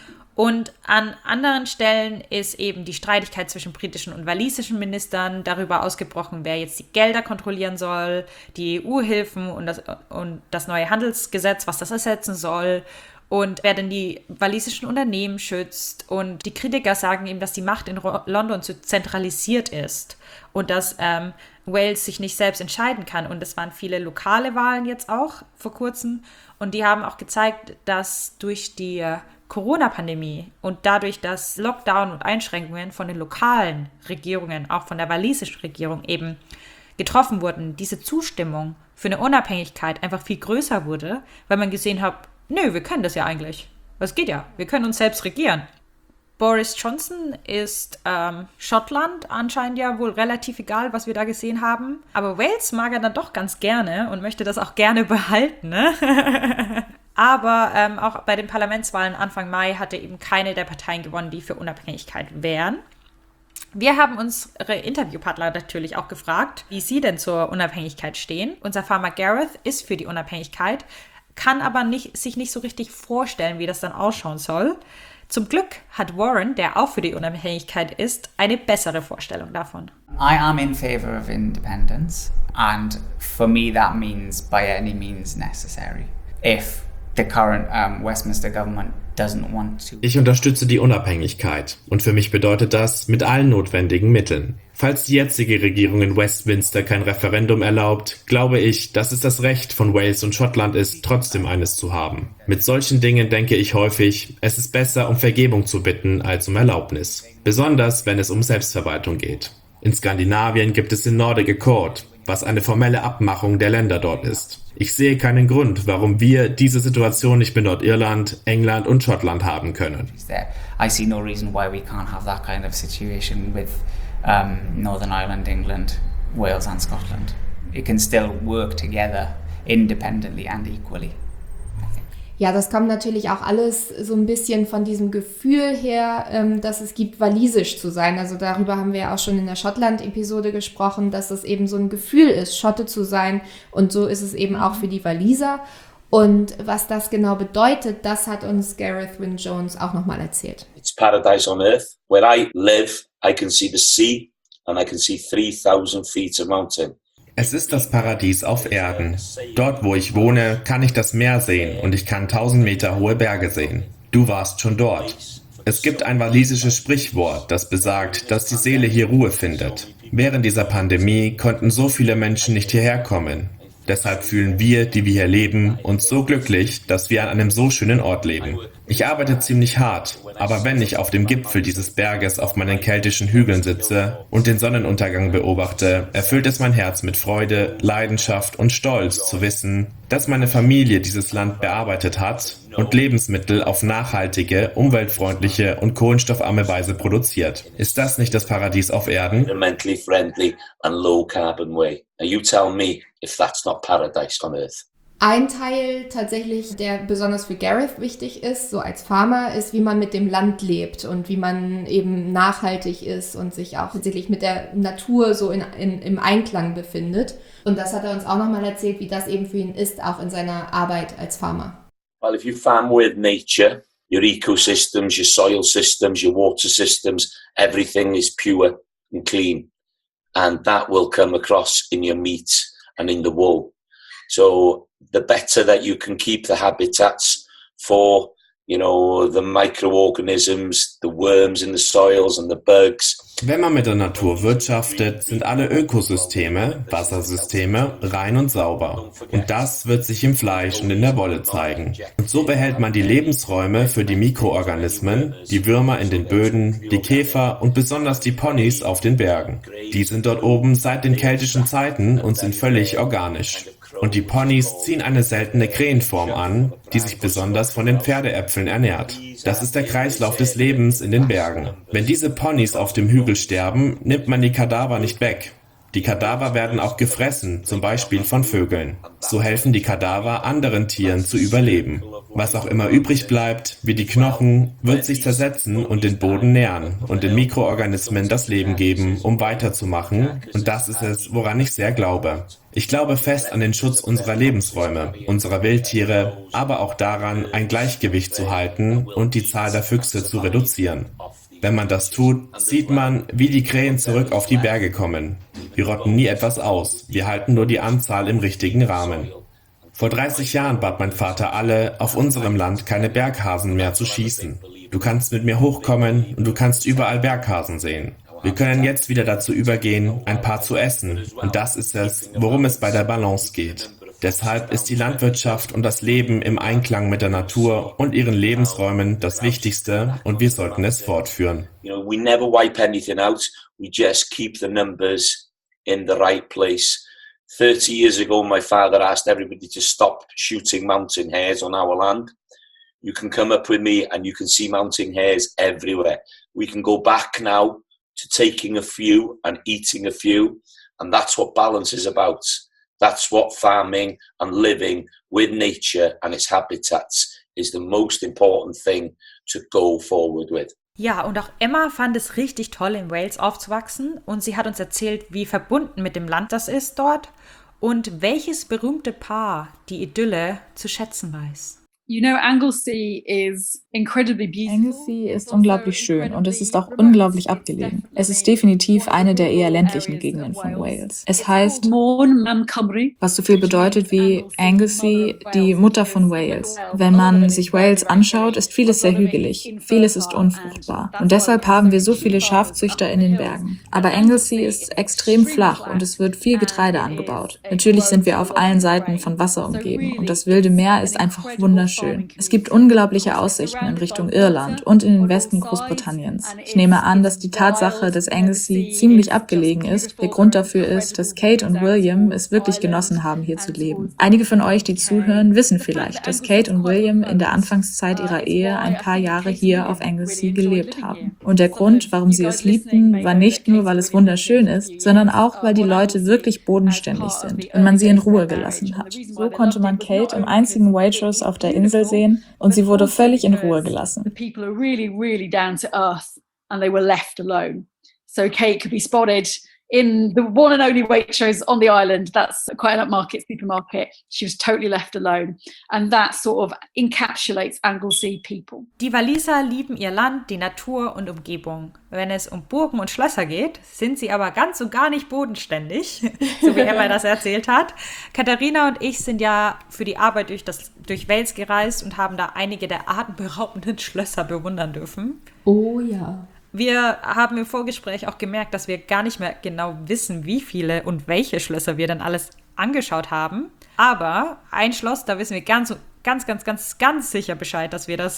Und an anderen Stellen ist eben die Streitigkeit zwischen britischen und walisischen Ministern darüber ausgebrochen, wer jetzt die Gelder kontrollieren soll, die EU-Hilfen und das neue Handelsgesetz, was das ersetzen soll und wer denn die walisischen Unternehmen schützt. Und die Kritiker sagen eben, dass die Macht in London zu zentralisiert ist und dass Wales sich nicht selbst entscheiden kann. Und es waren viele lokale Wahlen jetzt auch vor kurzem und die haben auch gezeigt, dass durch die Corona-Pandemie und dadurch, dass Lockdown und Einschränkungen von den lokalen Regierungen, auch von der walisischen Regierung eben getroffen wurden, diese Zustimmung für eine Unabhängigkeit einfach viel größer wurde, weil man gesehen hat, nö, wir können das ja eigentlich. Das geht ja, wir können uns selbst regieren. Boris Johnson ist Schottland anscheinend ja wohl relativ egal, was wir da gesehen haben. Aber Wales mag er dann doch ganz gerne und möchte das auch gerne behalten, ne? Aber auch bei den Parlamentswahlen Anfang Mai hatte eben keine der Parteien gewonnen, die für Unabhängigkeit wären. Wir haben unsere Interviewpartner natürlich auch gefragt, wie sie denn zur Unabhängigkeit stehen. Unser Farmer Gareth ist für die Unabhängigkeit, kann aber sich nicht so richtig vorstellen, wie das dann ausschauen soll. Zum Glück hat Warren, der auch für die Unabhängigkeit ist, eine bessere Vorstellung davon. I am in favour of independence, and for me that means by any means necessary. If the current Westminster government doesn't want to. Ich unterstütze die Unabhängigkeit und für mich bedeutet das mit allen notwendigen Mitteln. Falls die jetzige Regierung in Westminster kein Referendum erlaubt, glaube ich, dass es das Recht von Wales und Schottland ist, trotzdem eines zu haben. Mit solchen Dingen denke ich häufig, es ist besser, um Vergebung zu bitten, als um Erlaubnis. Besonders, wenn es um Selbstverwaltung geht. In Skandinavien gibt es den Nordic Accord, was eine formelle Abmachung der Länder dort ist. Ich sehe keinen Grund, warum wir diese Situation nicht mit Nordirland, England und Schottland haben können. I see no reason why we can't have that kind of situation with Northern Ireland, England, Wales and Scotland. It can still work together independently and equally. Ja, das kommt natürlich auch alles so ein bisschen von diesem Gefühl her, dass es gibt, walisisch zu sein. Also darüber haben wir ja auch schon in der Schottland-Episode gesprochen, dass es eben so ein Gefühl ist, Schotte zu sein. Und so ist es eben auch für die Waliser. Und was das genau bedeutet, das hat uns Gareth Wyn-Jones auch nochmal erzählt. It's paradise on earth. Where I live, I can see the sea and I can see 3,000 feet of mountain. Es ist das Paradies auf Erden. Dort, wo ich wohne, kann ich das Meer sehen und ich kann 1000 Meter hohe Berge sehen. Du warst schon dort. Es gibt ein walisisches Sprichwort, das besagt, dass die Seele hier Ruhe findet. Während dieser Pandemie konnten so viele Menschen nicht hierher kommen. Deshalb fühlen wir, die wir hier leben, uns so glücklich, dass wir an einem so schönen Ort leben. Ich arbeite ziemlich hart, aber wenn ich auf dem Gipfel dieses Berges auf meinen keltischen Hügeln sitze und den Sonnenuntergang beobachte, erfüllt es mein Herz mit Freude, Leidenschaft und Stolz zu wissen, dass meine Familie dieses Land bearbeitet hat und Lebensmittel auf nachhaltige, umweltfreundliche und kohlenstoffarme Weise produziert. Ist das nicht das Paradies auf Erden? Environmentally friendly and low carbon way. Now you tell me if that's not paradise on earth. Ein Teil tatsächlich, der besonders für Gareth wichtig ist, so als Farmer, ist, wie man mit dem Land lebt und wie man eben nachhaltig ist und sich auch tatsächlich mit der Natur so im Einklang befindet. Und das hat er uns auch nochmal erzählt, wie das eben für ihn ist, auch in seiner Arbeit als Farmer. Well, if you farm with nature, your ecosystems, your soil systems, your water systems, everything is pure and clean. And that will come across in your meat and in the wool. So the better that you can keep the habitats for, you know, the microorganisms, the worms in the soils and the bugs. Wenn man mit der Natur wirtschaftet, sind alle Ökosysteme, Wassersysteme, rein und sauber. Und das wird sich im Fleisch und in der Wolle zeigen. Und so behält man die Lebensräume für die Mikroorganismen, die Würmer in den Böden, die Käfer und besonders die Ponys auf den Bergen. Die sind dort oben seit den keltischen Zeiten und sind völlig organisch. Und die Ponys ziehen eine seltene Krähenform an, die sich besonders von den Pferdeäpfeln ernährt. Das ist der Kreislauf des Lebens in den Bergen. Wenn diese Ponys auf dem Hügel sterben, nimmt man die Kadaver nicht weg. Die Kadaver werden auch gefressen, zum Beispiel von Vögeln. So helfen die Kadaver anderen Tieren zu überleben. Was auch immer übrig bleibt, wie die Knochen, wird sich zersetzen und den Boden nähren und den Mikroorganismen das Leben geben, um weiterzumachen. Und das ist es, woran ich sehr glaube. Ich glaube fest an den Schutz unserer Lebensräume, unserer Wildtiere, aber auch daran, ein Gleichgewicht zu halten und die Zahl der Füchse zu reduzieren. Wenn man das tut, sieht man, wie die Krähen zurück auf die Berge kommen. Wir rotten nie etwas aus, wir halten nur die Anzahl im richtigen Rahmen. Vor 30 Jahren bat mein Vater alle, auf unserem Land keine Berghasen mehr zu schießen. Du kannst mit mir hochkommen und du kannst überall Berghasen sehen. Wir können jetzt wieder dazu übergehen, ein paar zu essen. Und das ist es, worum es bei der Balance geht. Deshalb ist die Landwirtschaft und das Leben im Einklang mit der Natur und ihren Lebensräumen das Wichtigste und wir sollten es fortführen. You know, we never wipe anything out. We just keep the numbers in the right place. 30 years ago, my father asked everybody to stop shooting mountain hares on our land. You can come up with me and you can see mountain hares everywhere. We can go back now to taking a few and eating a few. And that's what balance is about. That's what farming and living with nature and its habitats is the most important thing to go forward with. Ja, und auch Emma fand es richtig toll, in Wales aufzuwachsen. Und sie hat uns erzählt, wie verbunden mit dem Land das ist dort und welches berühmte Paar die Idylle zu schätzen weiß. You know, Anglesey is incredibly beautiful. Anglesey ist unglaublich schön und es ist auch unglaublich abgelegen. Es ist definitiv eine der eher ländlichen Gegenden von Wales. Es heißt, Morn Mam Cymru. was so viel bedeutet wie Anglesey, die Mutter von Wales. Wenn man sich Wales anschaut, ist vieles sehr hügelig. Vieles ist unfruchtbar. Und deshalb haben wir so viele Schafzüchter in den Bergen. Aber Anglesey ist extrem flach und es wird viel Getreide angebaut. Natürlich sind wir auf allen Seiten von Wasser umgeben und das wilde Meer ist einfach wunderschön. Es gibt unglaubliche Aussichten in Richtung Irland und in den Westen Großbritanniens. Ich nehme an, dass die Tatsache, dass Anglesey ziemlich abgelegen ist, der Grund dafür ist, dass Kate und William es wirklich genossen haben, hier zu leben. Einige von euch, die zuhören, wissen vielleicht, dass Kate und William in der Anfangszeit ihrer Ehe ein paar Jahre hier auf Anglesey gelebt haben. Und der Grund, warum sie es liebten, war nicht nur, weil es wunderschön ist, sondern auch, weil die Leute wirklich bodenständig sind und man sie in Ruhe gelassen hat. So konnte man Kate im einzigen Waitrose auf der Insel sehen und sie wurde völlig in Ruhe gelassen. The people are really, really down to earth and they were left alone. So Kate could be spotted in the one and only Waitrose on the island. That's quite an upmarket supermarket. She was totally left alone. And that sort of encapsulates Anglesey people. Die Waliser lieben ihr Land, die Natur und Umgebung. Wenn es um Burgen und Schlösser geht, sind sie aber ganz und gar nicht bodenständig, so wie Emma das erzählt hat. Katharina und ich sind ja für die Arbeit durch Wales gereist und haben da einige der atemberaubenden Schlösser bewundern dürfen. Oh ja. Wir haben im Vorgespräch auch gemerkt, dass wir gar nicht mehr genau wissen, wie viele und welche Schlösser wir dann alles angeschaut haben. Aber ein Schloss, da wissen wir ganz sicher Bescheid, dass wir das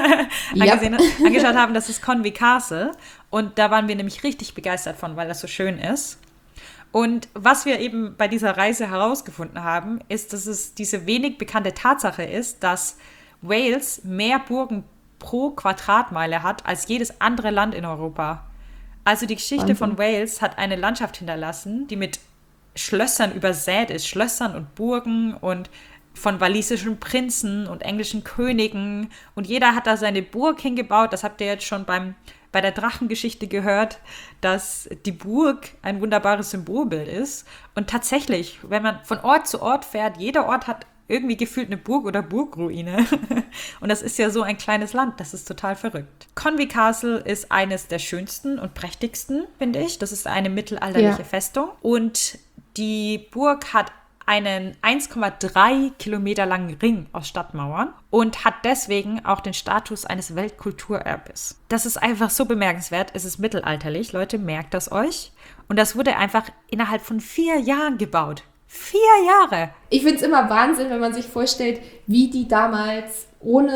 angeschaut haben. Das ist Conwy Castle. Und da waren wir nämlich richtig begeistert von, weil das so schön ist. Und was wir eben bei dieser Reise herausgefunden haben, ist, dass es diese wenig bekannte Tatsache ist, dass Wales mehr Burgen pro Quadratmeile hat als jedes andere Land in Europa. Also die Geschichte von Wales hat eine Landschaft hinterlassen, die mit Schlössern übersät ist, Schlössern und Burgen und von walisischen Prinzen und englischen Königen. Und jeder hat da seine Burg hingebaut. Das habt ihr jetzt schon bei der Drachengeschichte gehört, dass die Burg ein wunderbares Symbolbild ist. Und tatsächlich, wenn man von Ort zu Ort fährt, jeder Ort hat irgendwie gefühlt eine Burg oder Burgruine. Und das ist ja so ein kleines Land, das ist total verrückt. Conwy Castle ist eines der schönsten und prächtigsten, finde ich. Das ist eine mittelalterliche Festung. Und die Burg hat einen 1,3 Kilometer langen Ring aus Stadtmauern und hat deswegen auch den Status eines Weltkulturerbes. Das ist einfach so bemerkenswert. Es ist mittelalterlich, Leute, merkt das euch. Und das wurde einfach innerhalb von 4 Jahren gebaut. 4 Jahre! Ich finde es immer Wahnsinn, wenn man sich vorstellt, wie die damals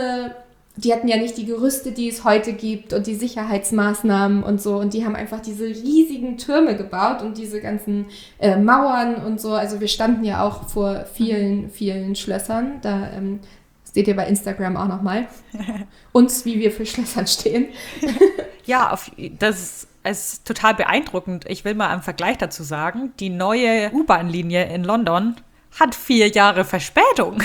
die hatten ja nicht die Gerüste, die es heute gibt und die Sicherheitsmaßnahmen und so. Und die haben einfach diese riesigen Türme gebaut und diese ganzen Mauern und so. Also wir standen ja auch vor vielen, vielen Schlössern. Da seht ihr bei Instagram auch nochmal uns, wie wir für Schlössern stehen. Ja, das ist total beeindruckend. Ich will mal einen Vergleich dazu sagen. Die neue U-Bahn-Linie in London hat 4 Jahre Verspätung.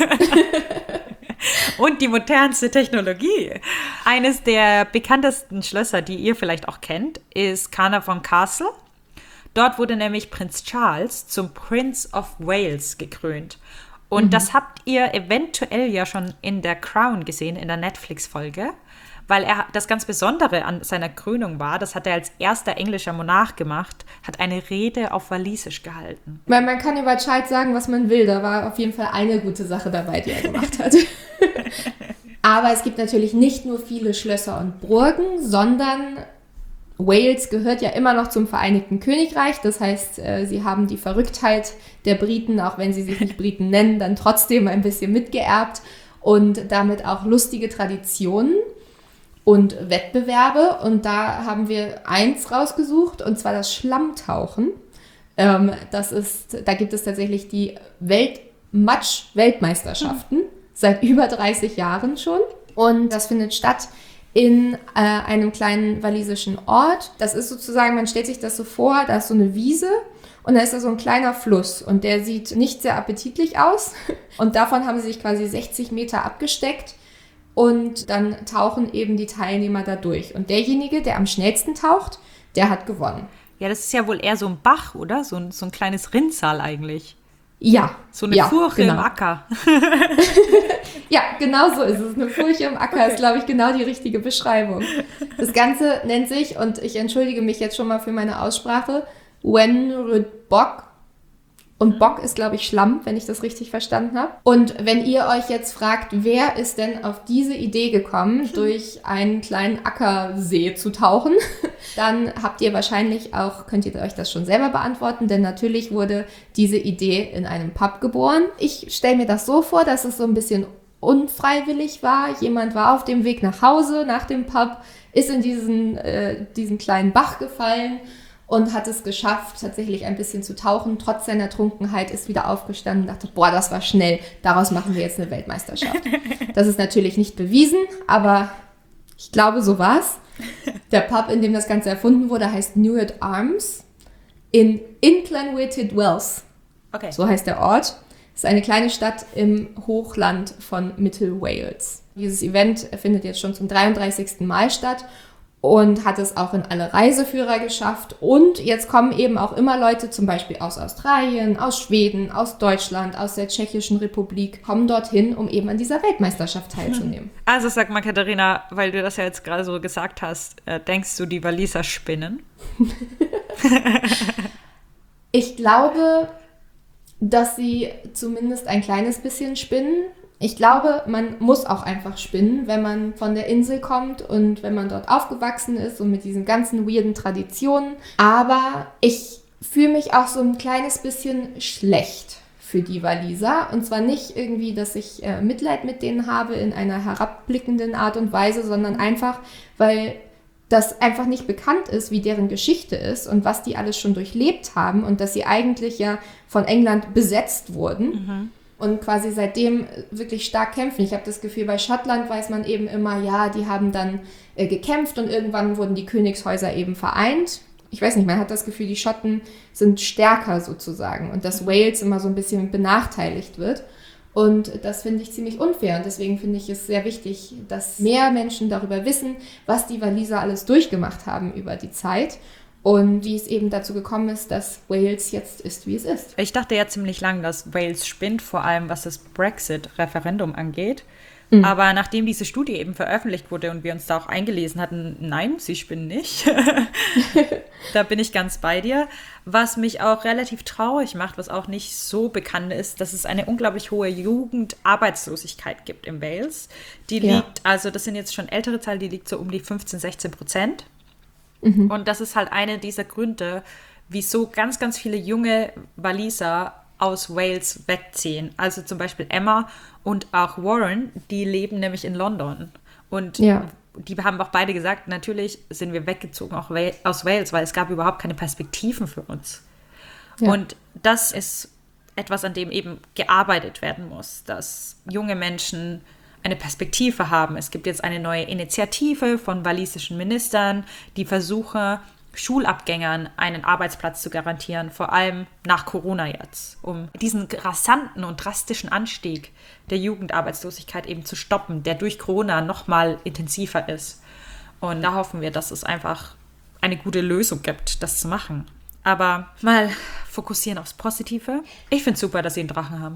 Und die modernste Technologie. Eines der bekanntesten Schlösser, die ihr vielleicht auch kennt, ist Carnarvon Castle. Dort wurde nämlich Prinz Charles zum Prince of Wales gekrönt. Und das habt ihr eventuell ja schon in der Crown gesehen, in der Netflix-Folge. Weil das ganz Besondere an seiner Krönung war, das hat er als erster englischer Monarch gemacht, hat eine Rede auf Walisisch gehalten. Man kann über Charles sagen, was man will. Da war auf jeden Fall eine gute Sache dabei, die er gemacht hat. Aber es gibt natürlich nicht nur viele Schlösser und Burgen, sondern Wales gehört ja immer noch zum Vereinigten Königreich. Das heißt, sie haben die Verrücktheit der Briten, auch wenn sie sich nicht Briten nennen, dann trotzdem ein bisschen mitgeerbt und damit auch lustige Traditionen und Wettbewerbe. Und da haben wir eins rausgesucht, und zwar das Schlammtauchen. Da gibt es tatsächlich die Matsch-Weltmeisterschaften seit über 30 Jahren schon. Und das findet statt in einem kleinen walisischen Ort. Das ist sozusagen, man stellt sich das so vor, da ist so eine Wiese und da ist da so ein kleiner Fluss und der sieht nicht sehr appetitlich aus. Und davon haben sie sich quasi 60 Meter abgesteckt. Und dann tauchen eben die Teilnehmer da durch. Und derjenige, der am schnellsten taucht, der hat gewonnen. Ja, das ist ja wohl eher so ein Bach, oder? So ein kleines Rinnsal eigentlich. Ja. So eine Furche genau. im Acker. Ja, genau so ist es. Eine Furche im Acker ist, glaube ich, genau die richtige Beschreibung. Das Ganze nennt sich, und ich entschuldige mich jetzt schon mal für meine Aussprache, Wenrudbok. Und Bock ist, glaube ich, Schlamm, wenn ich das richtig verstanden habe. Und wenn ihr euch jetzt fragt, wer ist denn auf diese Idee gekommen, durch einen kleinen Ackersee zu tauchen, dann habt ihr wahrscheinlich auch, könnt ihr euch das schon selber beantworten, denn natürlich wurde diese Idee in einem Pub geboren. Ich stelle mir das so vor, dass es so ein bisschen unfreiwillig war. Jemand war auf dem Weg nach Hause, nach dem Pub, ist in diesen kleinen Bach gefallen und hat es geschafft, tatsächlich ein bisschen zu tauchen. Trotz seiner Trunkenheit ist wieder aufgestanden und dachte, boah, das war schnell, daraus machen wir jetzt eine Weltmeisterschaft. Das ist natürlich nicht bewiesen, aber ich glaube, so war's. Der Pub, in dem das Ganze erfunden wurde, heißt Newark Arms in Llanwrtyd Wells. Okay. So heißt der Ort. Es ist eine kleine Stadt im Hochland von Mittelwales. Dieses Event findet jetzt schon zum 33. Mal statt und hat es auch in alle Reiseführer geschafft. Und jetzt kommen eben auch immer Leute, zum Beispiel aus Australien, aus Schweden, aus Deutschland, aus der Tschechischen Republik, kommen dorthin, um eben an dieser Weltmeisterschaft teilzunehmen. Also sag mal, Katharina, weil du das ja jetzt gerade so gesagt hast, denkst du, die Waliser spinnen? Ich glaube, dass sie zumindest ein kleines bisschen spinnen. Ich glaube, man muss auch einfach spinnen, wenn man von der Insel kommt und wenn man dort aufgewachsen ist und mit diesen ganzen weirden Traditionen. Aber ich fühle mich auch so ein kleines bisschen schlecht für die Waliser. Und zwar nicht irgendwie, dass ich Mitleid mit denen habe in einer herabblickenden Art und Weise, sondern einfach, weil das einfach nicht bekannt ist, wie deren Geschichte ist und was die alles schon durchlebt haben und dass sie eigentlich ja von England besetzt wurden. Und quasi seitdem wirklich stark kämpfen. Ich habe das Gefühl, bei Schottland weiß man eben immer, ja, die haben dann gekämpft und irgendwann wurden die Königshäuser eben vereint. Ich weiß nicht, man hat das Gefühl, die Schotten sind stärker sozusagen und dass Wales immer so ein bisschen benachteiligt wird. Und das finde ich ziemlich unfair und deswegen finde ich es sehr wichtig, dass mehr Menschen darüber wissen, was die Waliser alles durchgemacht haben über die Zeit. Und wie es eben dazu gekommen ist, dass Wales jetzt ist, wie es ist. Ich dachte ja ziemlich lange, dass Wales spinnt, vor allem was das Brexit-Referendum angeht. Aber nachdem diese Studie eben veröffentlicht wurde und wir uns da auch eingelesen hatten, nein, sie spinnen nicht. Da bin ich ganz bei dir. Was mich auch relativ traurig macht, was auch nicht so bekannt ist, dass es eine unglaublich hohe Jugendarbeitslosigkeit gibt in Wales. Die liegt, also das sind jetzt schon ältere Zahlen, die liegt so um die 15-16%. Und das ist halt eine dieser Gründe, wieso ganz, ganz viele junge Waliser aus Wales wegziehen. Also zum Beispiel Emma und auch Warren, die leben nämlich in London. Und die haben auch beide gesagt, natürlich sind wir weggezogen auch aus Wales, weil es gab überhaupt keine Perspektiven für uns. Ja. Und das ist etwas, an dem eben gearbeitet werden muss, dass junge Menschen eine Perspektive haben. Es gibt jetzt eine neue Initiative von walisischen Ministern, die versuchen, Schulabgängern einen Arbeitsplatz zu garantieren, vor allem nach Corona jetzt, um diesen rasanten und drastischen Anstieg der Jugendarbeitslosigkeit eben zu stoppen, der durch Corona noch mal intensiver ist. Und da hoffen wir, dass es einfach eine gute Lösung gibt, das zu machen. Aber mal fokussieren aufs Positive. Ich finde es super, dass sie einen Drachen haben.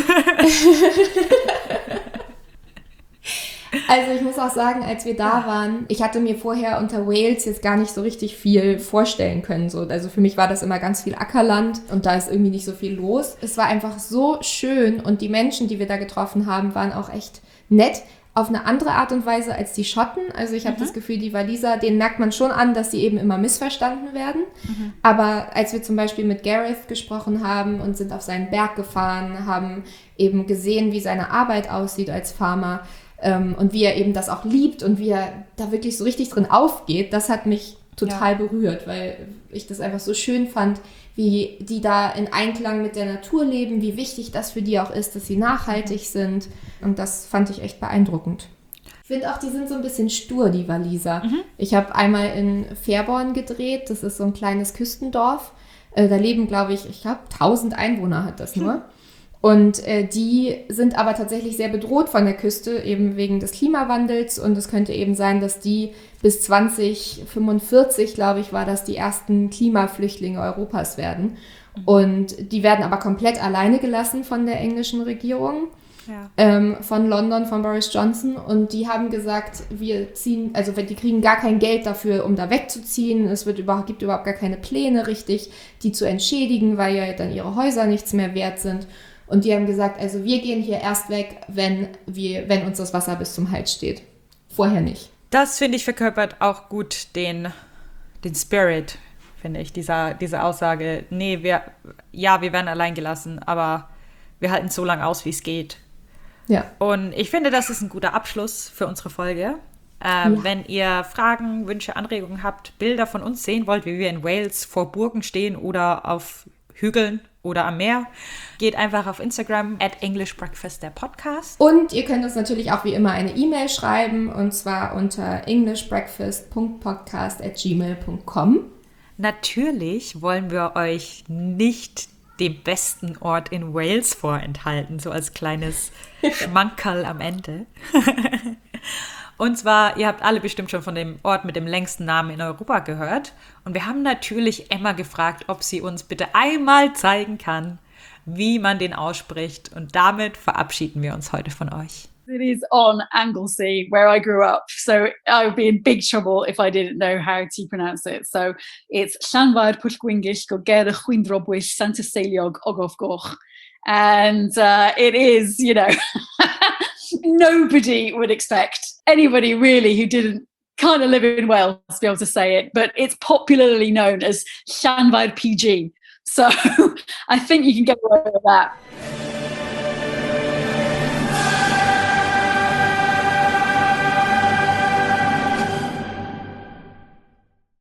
Also ich muss auch sagen, als wir da waren, ich hatte mir vorher unter Wales jetzt gar nicht so richtig viel vorstellen können. So. Also für mich war das immer ganz viel Ackerland und da ist irgendwie nicht so viel los. Es war einfach so schön und die Menschen, die wir da getroffen haben, waren auch echt nett. Auf eine andere Art und Weise als die Schotten. Also ich habe das Gefühl, die Waliser, denen merkt man schon an, dass sie eben immer missverstanden werden. Aber als wir zum Beispiel mit Gareth gesprochen haben und sind auf seinen Berg gefahren, haben eben gesehen, wie seine Arbeit aussieht als Farmer, und wie er eben das auch liebt und wie er da wirklich so richtig drin aufgeht, das hat mich total berührt, weil ich das einfach so schön fand, wie die da in Einklang mit der Natur leben, wie wichtig das für die auch ist, dass sie nachhaltig sind. Und das fand ich echt beeindruckend. Ich finde auch, die sind so ein bisschen stur, die Waliser. Ich habe einmal in Fairborn gedreht, das ist so ein kleines Küstendorf. Da leben, glaube ich 1000 Einwohner hat das nur. Und die sind aber tatsächlich sehr bedroht von der Küste, eben wegen des Klimawandels. Und es könnte eben sein, dass die bis 2045, glaube ich, war das, die ersten Klimaflüchtlinge Europas werden. Und die werden aber komplett alleine gelassen von der englischen Regierung. von London, von Boris Johnson. Und die haben gesagt, die kriegen gar kein Geld dafür, um da wegzuziehen. Es gibt überhaupt gar keine Pläne richtig, die zu entschädigen, weil ja dann ihre Häuser nichts mehr wert sind. Und die haben gesagt, also wir gehen hier erst weg, wenn uns das Wasser bis zum Hals steht. Vorher nicht. Das, finde ich, verkörpert auch gut den Spirit, finde ich, diese Aussage. Nee, wir werden allein gelassen, aber wir halten so lange aus, wie es geht. Ja. Und ich finde, das ist ein guter Abschluss für unsere Folge. Wenn ihr Fragen, Wünsche, Anregungen habt, Bilder von uns sehen wollt, wie wir in Wales vor Burgen stehen oder auf Hügeln oder am Meer, geht einfach auf Instagram @EnglishBreakfast, der Podcast. Und ihr könnt uns natürlich auch wie immer eine E-Mail schreiben, und zwar unter englishbreakfast.podcast@gmail.com. Natürlich wollen wir euch nicht den besten Ort in Wales vorenthalten, so als kleines Schmankerl am Ende. Und zwar, ihr habt alle bestimmt schon von dem Ort mit dem längsten Namen in Europa gehört. Und wir haben natürlich Emma gefragt, ob sie uns bitte einmal zeigen kann, wie man den ausspricht. Und damit verabschieden wir uns heute von euch. It is on Anglesey, where I grew up. So I would be in big trouble if I didn't know how to pronounce it. So it's Llanfair Pwllgwyngyll Goger Chwyndrobwyll Santa Ceiliog Ogofgoch. And it is, nobody would expect anybody really who didn't kind of live in Wales to be able to say it, but it's popularly known as Llanfair PG. So I think you can get away with that.